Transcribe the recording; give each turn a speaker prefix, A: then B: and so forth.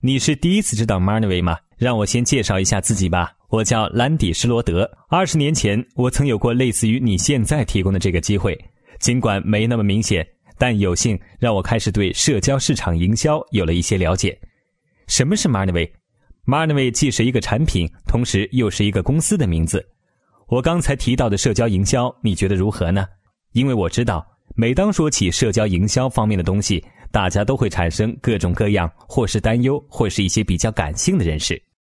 A: 你是第一次知道 Marnaway 吗？让我先介绍一下自己吧。我叫兰迪·施罗德。20年前，我曾有过类似于你现在提供的这个机会，尽管没那么明显，但有幸让我开始对社交市场营销有了一些了解。什么是 Marnaway？Marnaway 既是一个产品，同时又是一个公司的名字。我刚才提到的社交营销，你觉得如何呢？因为我知道，每当说起社交营销方面的东西，大家都会产生各种各样或是担忧，或是一些比较感性的认识。